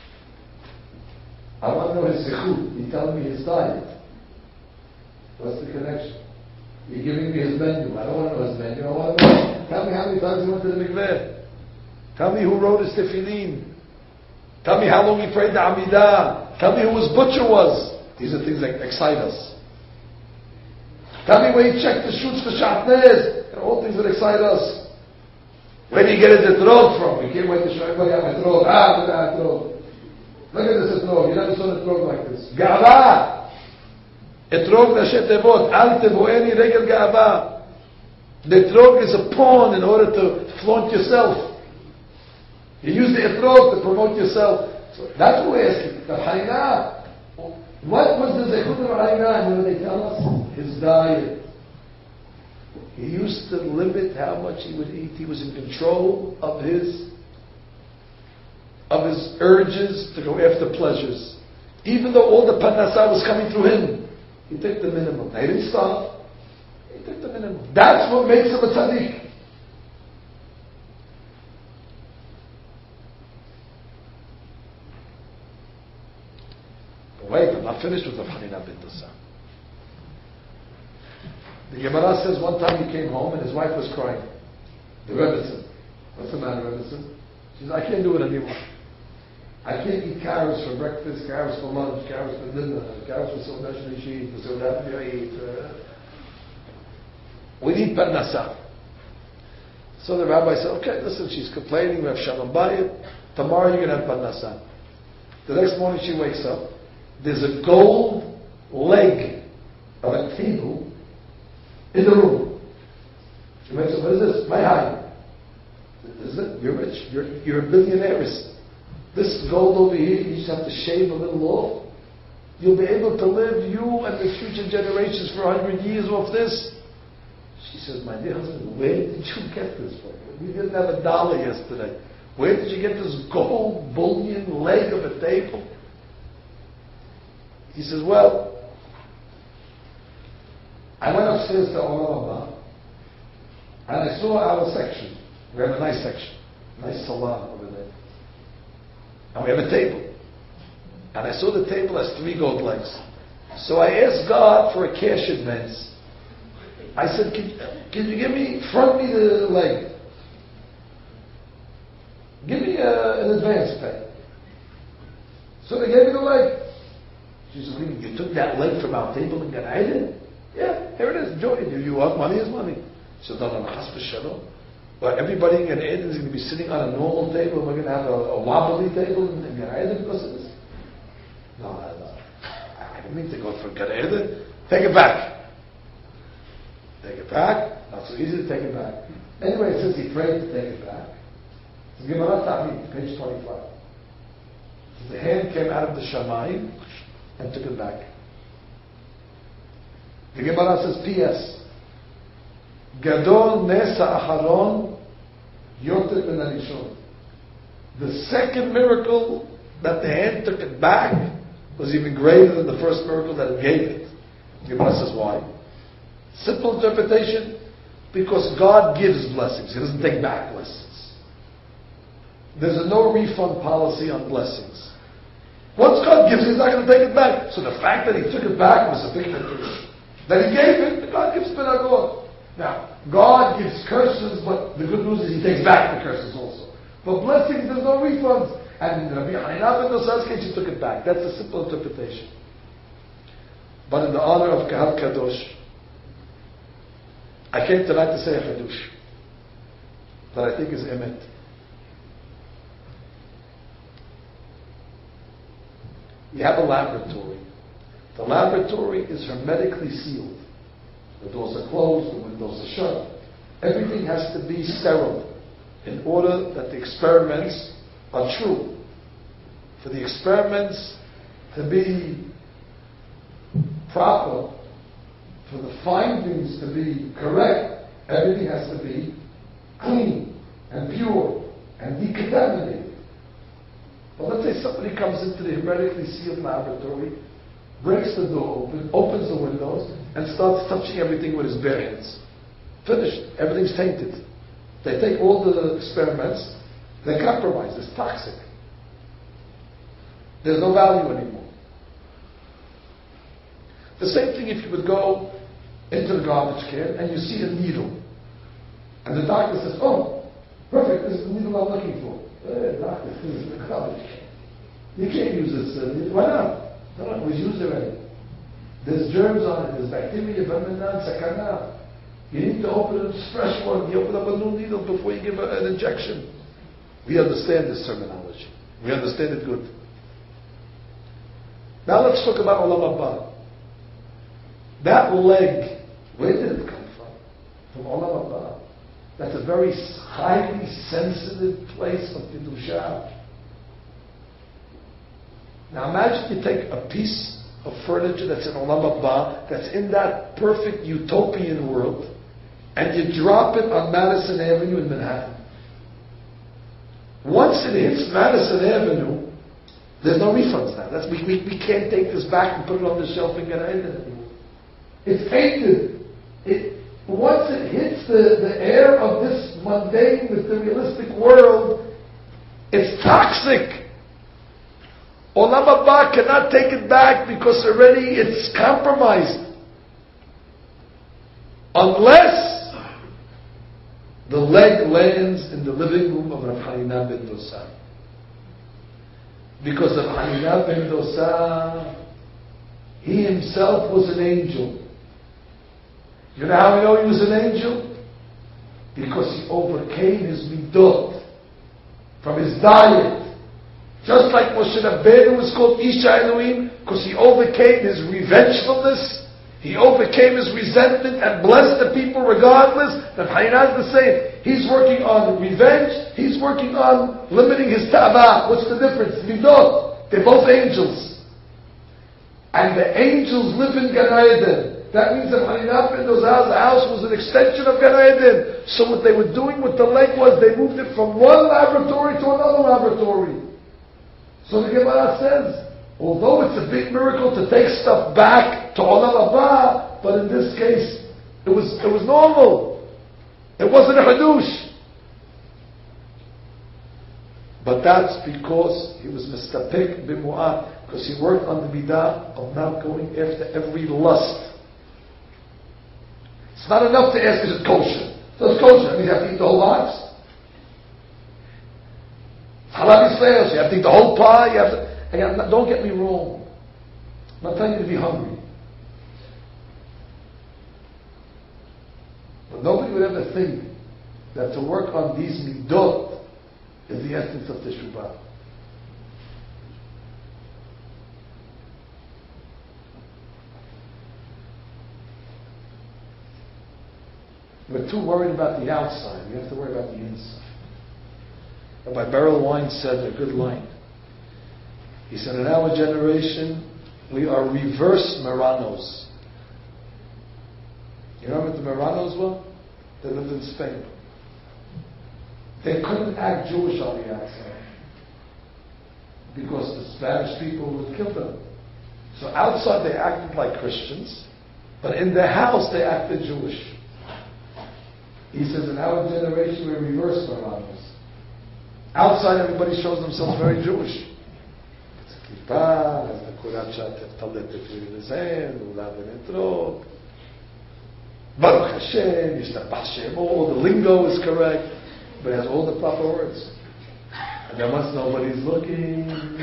[SPEAKER 2] I want to know his zichut. He's telling me his diet. What's the connection? You're giving me his menu. I don't want to know his menu. I want to know. Tell me how many times he went to the mikveh. Tell me who wrote his tefillin. Tell me how long he prayed the Amidah. Tell me who his butcher was. These are things that excite us. Tell me where he checked the shoots for shatnez. All things that excite us. Where do you get his etrog from? We can't wait to show everybody how etrog. Look at this etrog. You never saw an etrog like this. Ga'ava. Etrog nashet tevot. Al tevoeni regel ga'ava. The etrog is a pawn in order to flaunt yourself. You use the etrog to promote yourself. So that's what we're asking. The Haina. What was the Zechut of Haina? And when they tell us? His diet. He used to limit how much he would eat. He was in control of his urges to go after pleasures. Even though all the parnasah was coming through him, he took the minimum. They didn't stop. He took the minimum. That's what makes him a tzaddik. Wait, I'm not finished with Rav Hanina ben Dosa. The Gemara says one time he came home and his wife was crying. The Rebbetzin. What's the matter, Rebbetzin? She says, I can't do it anymore. I can't eat carrots for breakfast, carrots for lunch, carrots for dinner, carrots for Seudah Shlishit, for Seudah B'yait. We need parnasah. So the rabbi said, okay, listen, she's complaining, we have Shalom Bayit. Tomorrow you're going to have parnasah. The next morning she wakes up. There's a gold leg of a table in the room. She wakes up, what is this? My high. Is it? You're rich. You're a billionaire. This gold over here, you just have to shave a little off. You'll be able to live, you and the future generations, for 100 years off this. She says, my dear husband, where did you get this from? We didn't have $1 yesterday. Where did you get this gold bullion leg of a table? He says, well, I went upstairs to Olam Haba, and I saw our section. We have a nice section, nice salon over there. And we have a table. And I saw the table has 3 gold legs. So I asked God for a cash advance. I said, can you front me the leg? Give me an advance pay. So they gave me the leg. She said, you took that leg from our table in Gan Eden? Yeah, here it is. Enjoy it. You want money is money. She said, no, chas v'shalom. But everybody in Gan Eden is going to be sitting on a normal table. We're going to have a wobbly table in Gan Eden because of this. No. I didn't mean to go for Gan Eden. Take it back. Take it back. Not so easy to take it back. Anyway, since he prayed to take it back, the Gemara Ta'amid, page 25. The hand came out of the Shamayim and took it back. The Gemara says, P.S. Gadol Nesa Acharon Yoter Ben Arishon. The second miracle that the hand took it back was even greater than the first miracle that it gave it. The Gemara says, why? Simple interpretation, because God gives blessings. He doesn't take back blessings. There's a no refund policy on blessings. Once God gives it, He's not going to take it back. So the fact that He took it back was a big difference. That He gave it, God gives benagod. Now, God gives curses, but the good news is He takes back the curses also. But blessings, there's no refunds. And Rabbi Hanina ben Dosa's case, He took it back. That's a simple interpretation. But in the honor of Kahal Kadosh, I came tonight to say a Hadush that I think is emet. We have a laboratory. The laboratory is hermetically sealed. The doors are closed, the windows are shut. Everything has to be sterile in order that the experiments are true. For the experiments to be proper, for the findings to be correct, everything has to be clean and pure and decontaminated. But let's say somebody comes into the hermetically sealed laboratory, breaks the door open, opens the windows, and starts touching everything with his bare hands. Finished. Everything's tainted. They take all the experiments, they compromise. It's toxic. There's no value anymore. The same thing if you would go into the garbage can and you see a needle. And the doctor says, oh, perfect, this is the needle I'm looking for. Hey, doctor, this is the garbage can. You can't use this needle. Why not? No, it was used already. There's germs on it, there's bacteria, veminan, sakana. You need to open it, it's fresh one. You open up a new needle before you give an injection. We understand this terminology. We understand it good. Now let's talk about Olam Haba. That leg, where did it come from? From Olam Haba. That's a very highly sensitive place of Kedusha. Now imagine you take a piece of furniture that's in Olam Haba, that's in that perfect utopian world, and you drop it on Madison Avenue in Manhattan. Once it hits Madison Avenue, there's no refunds now. We can't take this back and put it on the shelf and get it anymore. It's tainted. Once it hits the air of this mundane, materialistic world, it's toxic. Olam Haba cannot take it back because already it's compromised. Unless the leg lands in the living room of Rav Hanina ben Dosa. Because Rav Hanina ben Dosa, he himself was an angel. You know how we know he was an angel? Because he overcame his midot from his diet. Just like Moshe Rabbeinu was called Isha Elohim, because he overcame his revengefulness, he overcame his resentment and blessed the people regardless. That Hanina is the same. He's working on revenge, he's working on limiting his ta'abah. What's the difference? Midot. They're both angels. And the angels live in Gan Eden. That means that Hanina ben Dosa's house was an extension of Gan Eden. So what they were doing with the leg was they moved it from one laboratory to another laboratory. So the Gemara says, although it's a big miracle to take stuff back to Olam Haba, but in this case, it was normal. It wasn't a hadush. But that's because he was mistapek b'mu'at, because he worked on the midah of not going after every lust. It's not enough to ask, is it kosher? So it's kosher, that means you have to eat the whole box. Halal Yisrael, so you have to eat the whole pie, you have to... Again, don't get me wrong. I'm not telling you to be hungry. But nobody would ever think that to work on these midot is the essence of Teshuvah. We're too worried about the outside. We have to worry about the inside. Rabbi Beryl Wine said a good line. He said, in our generation, we are reverse Marranos. You know what the Marranos were? They lived in Spain. They couldn't act Jewish on the outside because the Spanish people would kill them. So outside they acted like Christians, but in their house they acted Jewish. He says, in our generation, we're reverse Marranos. Outside everybody shows themselves very Jewish. Baruch Hashem, all the lingo is correct, but it has all the proper words. And then once nobody's looking,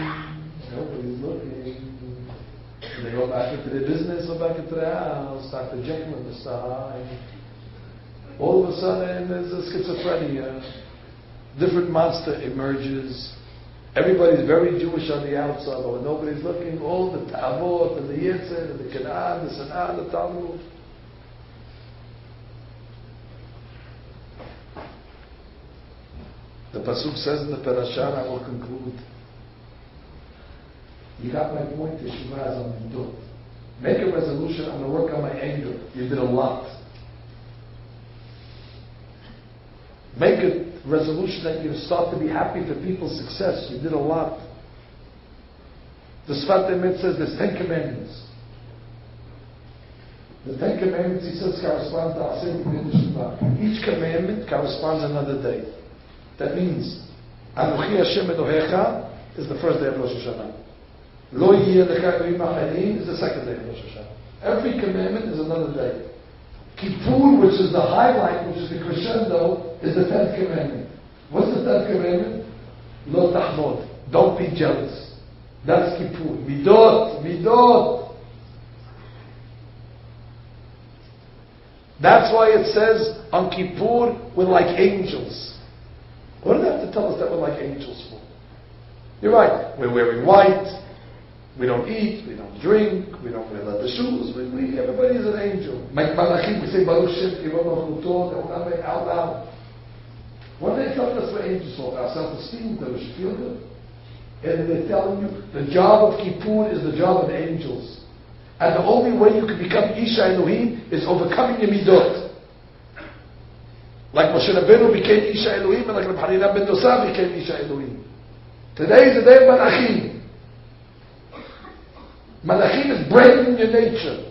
[SPEAKER 2] they go back into their business or back into their house, start the Jekyll on the side. All of a sudden there's a schizophrenia. Different monster emerges. Everybody's very Jewish on the outside, but when nobody's looking, all the ta'avot and the yitzhak and the Canaan, the Sanaa, the Talmud. The Pasuk says in the Parashah, I will conclude. You got my point, Teshuvah is on midot. Make a resolution, I'm going to work on my anger. You did a lot. Make a resolution that you start to be happy for people's success. You did a lot. The Sfat Emet says there's 10 commandments. The 10 Commandments, he says, correspond to Aseret B'nai Shuvah. Each commandment corresponds to another day. That means, Anochi Hashem Elohecha is the first day of Rosh Hashanah. Lo Yeh Lecha Elohim Acharim is the second day of Rosh Hashanah. Every commandment is another day. Kippur, which is the highlight, which is the crescendo, is the 10th commandment. What's the 10th commandment? Lo Tahmod. Don't be jealous. That's Kippur. Midot. That's why it says on Kippur, we're like angels. What do they have to tell us that we're like angels for? You're right. We're wearing white. We don't eat. We don't drink. We don't wear leather shoes. Everybody is an angel. Like Malachim, we say Baruch Shem Kivon Malchuto. They will not make out loud. What are they telling us we're angels for? Our self-esteem, that we should feel good. And they're telling you the job of Kippur is the job of angels. And the only way you can become Isha Elohim is overcoming your midot. Like Moshe Rabbeinu became Isha Elohim, and like Reb Hanina ben Dosa became Isha Elohim. Today is the day of Malachim. Malachim is breaking your nature.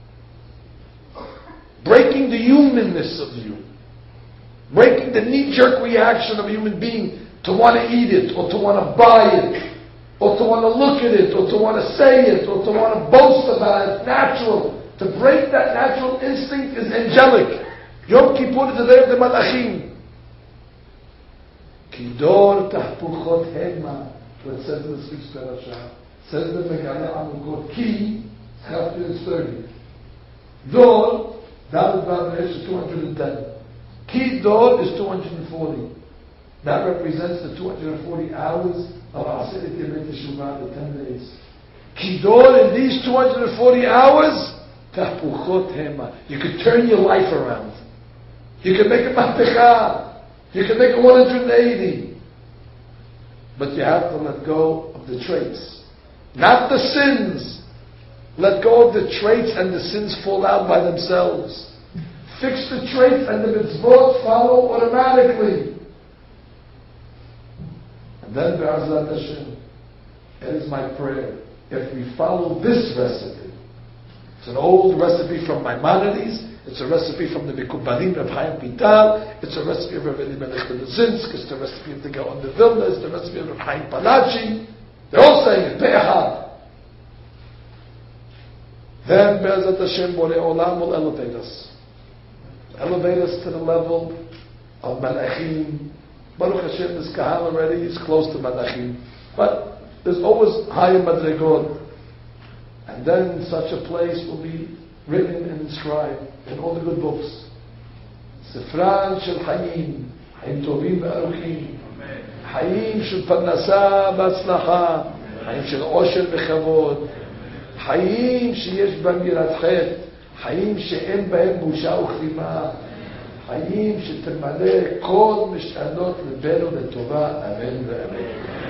[SPEAKER 2] Breaking the humanness of you. Breaking the knee-jerk reaction of a human being to want to eat it, or to want to buy it, or to want to look at it, or to want to say it, or to want to boast about it. It's natural. To break that natural instinct is angelic. Yom Kippur is the day of the Malachim. Kidor tahpuchot hema. What it says in the 6th parasha. Says the Megale Amukot. Ki, chapter 30. Dor, Dalet Vav is 210. Ki Dor is 240. That represents the 240 hours of Aseret Yemei Teshuvah, the 10 days. Kidor, in these 240 hours, Tahpuchot Hema. You could turn your life around. You can make a Mahpecha. You can make a 180. But you have to let go of the traits. Not the sins. Let go of the traits and the sins fall out by themselves. Fix the traits and the mitzvot follow automatically. And then, Be'ezrat Hashem, it is my prayer, if we follow this recipe, it's an old recipe from Maimonides, it's a recipe from the Mikubalim of Chaim Vital, it's a recipe of Rav Elimelech ben Lezinsk, it's the recipe of the Gaon de Vilna, it's the recipe of Chaim Palachi. They're all saying it, Be'echad. Then Be'ezrat Hashem, Borei Olam will elevate us. Elevate us to the level of Malachim. Baruch Hashem, this Kahal already is close to Malachim. But there's always higher Madrigot. And then such a place will be written and inscribed in all the good books. Sifran Shel Hayim, Hayim Tovim Ve'aruchim, Hayim Shel Parnasa B'Atzlacha, Hayim Shel Osher B'Chavod, Hayim Sheyesh B'Am Yirat Chet, Hayim She'en B'Hem Busha U'Chima, Hayim She'Temale Kol Mishtanot Lebenu L'Tova, Amen Ve'Amen.